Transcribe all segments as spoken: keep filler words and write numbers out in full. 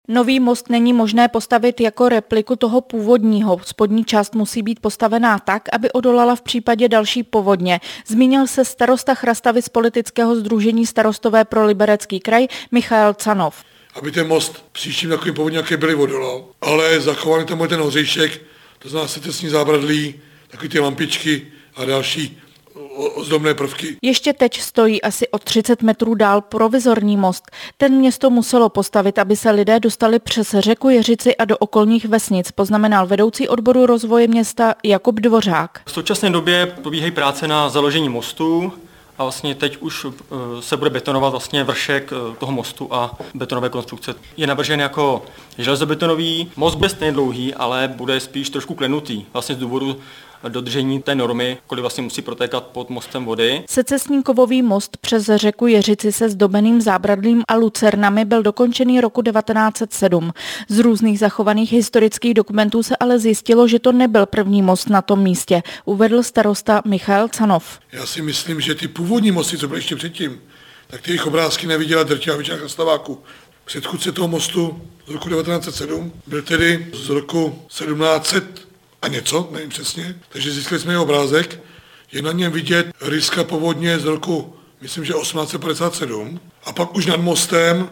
Nový most není možné postavit jako repliku toho původního. Spodní část musí být postavená tak, aby odolala v případě další povodně. Zmínil se starosta Chrastavy z politického sdružení Starostové pro Liberecký kraj Michael Canov. Aby ten most příštím takovým povodně, jaký byly, odolal, ale zachovali tam ten hořejšek, to znamená secesní zábradlí, takový ty lampičky a další ozdobné prvky. Ještě teď stojí asi o třicet metrů dál provizorní most. Ten město muselo postavit, aby se lidé dostali přes řeku Jeřici a do okolních vesnic, poznamenal vedoucí odboru rozvoje města Jakub Dvořák. V současné době probíhají práce na založení mostu a vlastně teď už se bude betonovat vlastně vršek toho mostu a betonové konstrukce. Je navržen jako železobetonový, most bude stejně dlouhý, ale bude spíš trošku klenutý, vlastně z důvodu dodržení té normy, kolik vlastně musí protékat pod mostem vody. Secesní kovový most přes řeku Jeřici se zdobeným zábradlím a lucernami byl dokončený roku devatenáct set sedm. Z různých zachovaných historických dokumentů se ale zjistilo, že to nebyl první most na tom místě, uvedl starosta Michael Canov. Já si myslím, že ty původní mosty, co byly ještě předtím, tak ty jejich obrázky neviděla drtivá většina Chrastaváků. Předchůdce toho mostu z roku devatenáct set sedm byl tedy z roku sedmnáct set a něco, nevím přesně, takže zjistili jsme jeho obrázek. Je na něm vidět ryska povodně z roku, myslím, že osmnáct set padesát sedm. A pak už nad mostem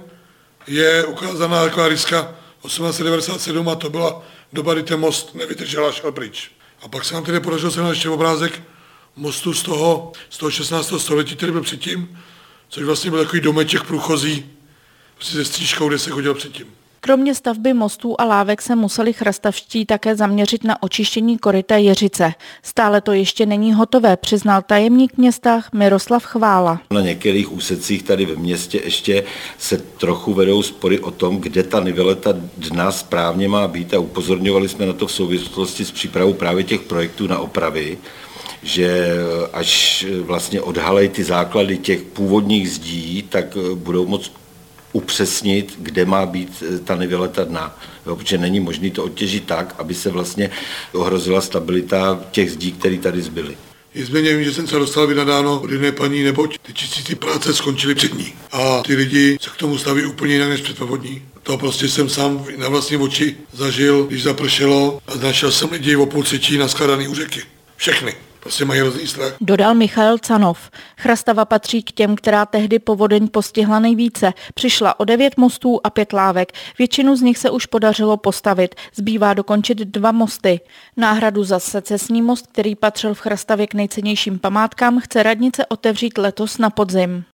je ukázaná taková ryska osmnáct set devadesát sedm a to byla doba, kdy ten most nevydržel a šel pryč. A pak se nám tedy podařilo se ještě obrázek mostu z toho, z toho šestnáctého století, který byl předtím, což vlastně byl takový domeček průchozí, prostě se střížkou, kde se chodil předtím. Kromě stavby mostů a lávek se museli chrastavští také zaměřit na očištění koryta Jeřice. Stále to ještě není hotové, přiznal tajemník města Miroslav Chvála. Na některých úsecích tady ve městě ještě se trochu vedou spory o tom, kde ta niveleta dna správně má být a upozorňovali jsme na to v souvislosti s přípravou právě těch projektů na opravy, že až vlastně odhalejí ty základy těch původních zdí, tak budou moc upřesnit, kde má být ta niveleta dna, jo, protože není možné to odtěžit tak, aby se vlastně ohrozila stabilita těch zdí, které tady zbyly. Nicméně vím, že jsem se dostal vynadáno od jedné paní, neboť ty čistící práce skončily před ní. A ty lidi se k tomu staví úplně jinak než před povodní. To prostě jsem sám na vlastní oči zažil, když zapršelo a našel jsem lidi o půl třetí naskladaný u řeky. Všechny. Prostě mají hrozný strach. Dodal Michael Canov. Chrastava patří k těm, která tehdy povodeň postihla nejvíce. Přišla o devět mostů a pět lávek. Většinu z nich se už podařilo postavit. Zbývá dokončit dva mosty. Náhradu za secesní most, který patřil v Chrastavě k nejcennějším památkám, chce radnice otevřít letos na podzim.